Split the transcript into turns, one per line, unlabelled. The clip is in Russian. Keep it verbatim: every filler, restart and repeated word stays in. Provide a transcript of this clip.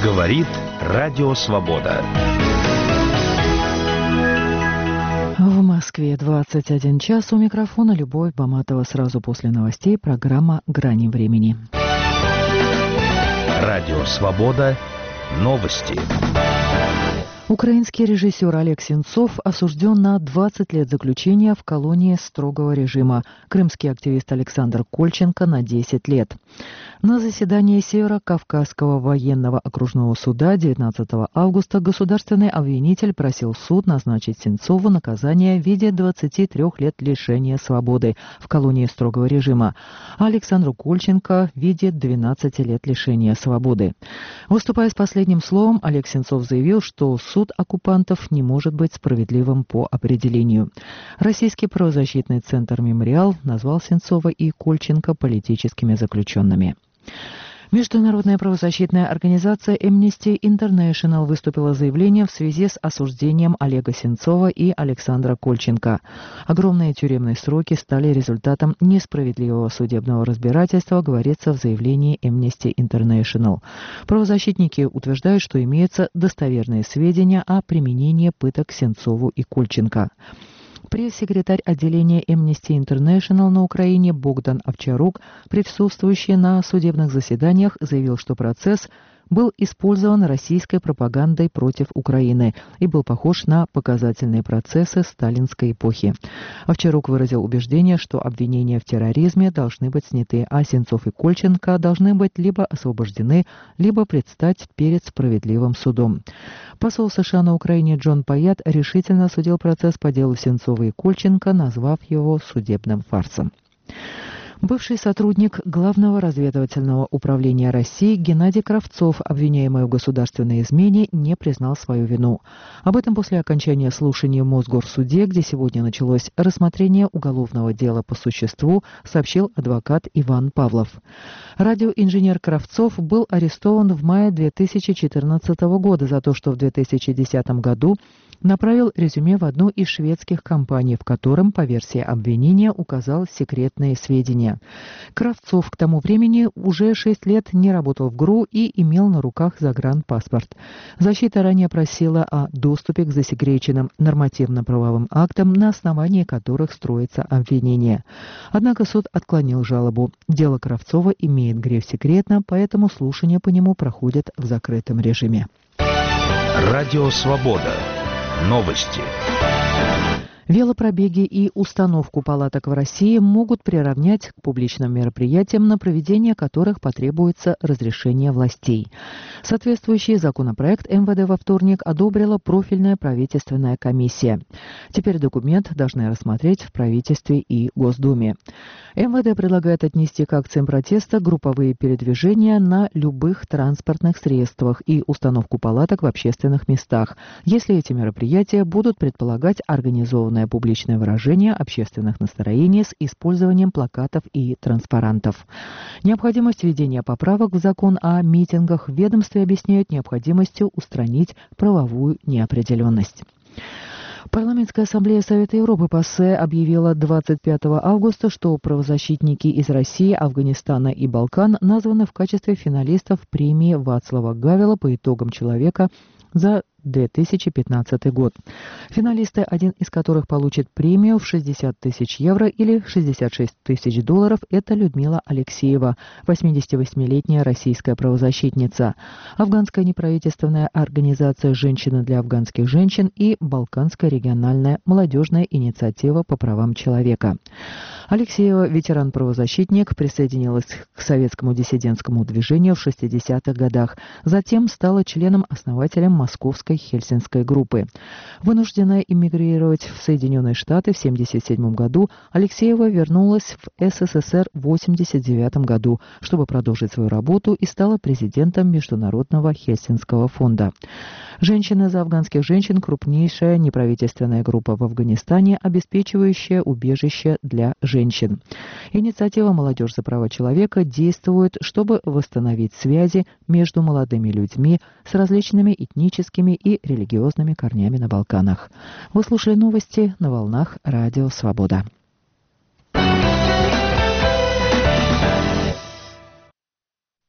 Говорит Радио Свобода.
В Москве двадцать один час. У микрофона Любовь Баматова. Сразу после новостей программа «Грани времени».
Радио Свобода. Новости.
Украинский режиссер Олег Сенцов осужден на двадцать лет заключения в колонии строгого режима. Крымский активист Александр Кольченко на десять лет. На заседании Северо-Кавказского военного окружного суда девятнадцатого августа государственный обвинитель просил суд назначить Сенцову наказание в виде двадцати трёх лет лишения свободы в колонии строгого режима, а Александру Кольченко в виде двенадцати лет лишения свободы. Выступая с последним словом, Олег Сенцов заявил, что суд оккупантов не может быть справедливым по определению. Российский правозащитный центр «Мемориал» назвал Сенцова и Кольченко политическими заключенными. Международная правозащитная организация Amnesty International выступила с заявлением в связи с осуждением Олега Сенцова и Александра Кольченко. Огромные тюремные сроки стали результатом несправедливого судебного разбирательства, говорится в заявлении Amnesty International. Правозащитники утверждают, что имеются достоверные сведения о применении пыток Сенцову и Кольченко. Пресс-секретарь отделения Amnesty International на Украине Богдан Овчарук, присутствующий на судебных заседаниях, заявил, что процесс был использован российской пропагандой против Украины и был похож на показательные процессы сталинской эпохи. Овчарук выразил убеждение, что обвинения в терроризме должны быть сняты, а Сенцов и Кольченко должны быть либо освобождены, либо предстать перед справедливым судом. Посол США на Украине Джон Паят решительно осудил процесс по делу Сенцова и Кольченко, назвав его судебным фарсом. Бывший сотрудник Главного разведывательного управления России Геннадий Кравцов, обвиняемый в государственной измене, не признал свою вину. Об этом после окончания слушаний в Мосгорсуде, где сегодня началось рассмотрение уголовного дела по существу, сообщил адвокат Иван Павлов. Радиоинженер Кравцов был арестован в мае две тысячи четырнадцатого года за то, что в две тысячи десятом году направил резюме в одну из шведских компаний, в котором, по версии обвинения, указал секретные сведения. Кравцов к тому времени уже шесть лет не работал в ГРУ и имел на руках загранпаспорт. Защита ранее просила о доступе к засекреченным нормативно-правовым актам, на основании которых строится обвинение. Однако суд отклонил жалобу. Дело Кравцова имеет гриф «секретно», поэтому слушания по нему проходят в закрытом режиме.
Радио Свобода. Новости.
Велопробеги и установку палаток в России могут приравнять к публичным мероприятиям, на проведение которых потребуется разрешение властей. Соответствующий законопроект МВД во вторник одобрила профильная правительственная комиссия. Теперь документ должны рассмотреть в правительстве и Госдуме. МВД предлагает отнести к акциям протеста групповые передвижения на любых транспортных средствах и установку палаток в общественных местах, если эти мероприятия будут предполагать организованное публичное выражение общественных настроений с использованием плакатов и транспарантов. Необходимость введения поправок в закон о митингах в ведомстве объясняют необходимостью устранить правовую неопределенность. Парламентская ассамблея Совета Европы ПАСЕ объявила двадцать пятого августа, что правозащитники из России, Афганистана и Балкан названы в качестве финалистов премии Вацлава Гавела по итогам человека за две тысячи пятнадцатый год. Финалисты, один из которых получит премию в шестьдесят тысяч евро или шестьдесят шесть тысяч долларов, это Людмила Алексеева, восьмидесятивосьмилетняя российская правозащитница, афганская неправительственная организация «Женщины для афганских женщин» и Балканская региональная молодежная инициатива по правам человека. Алексеева, ветеран-правозащитник, присоединилась к советскому диссидентскому движению в шестидесятых годах, затем стала членом-основателем Московской Хельсинской группы. Вынужденная эмигрировать в Соединенные Штаты в тысяча девятьсот семьдесят седьмом году, Алексеева вернулась в СССР в восемьдесят девятом году, чтобы продолжить свою работу, и стала президентом Международного Хельсинского фонда. «Женщины за афганских женщин» – крупнейшая неправительственная группа в Афганистане, обеспечивающая убежище для женщин. Инициатива «Молодежь за права человека» действует, чтобы восстановить связи между молодыми людьми с различными этническими и религиозными корнями на Балканах. Вы слушали новости на волнах Радио Свобода.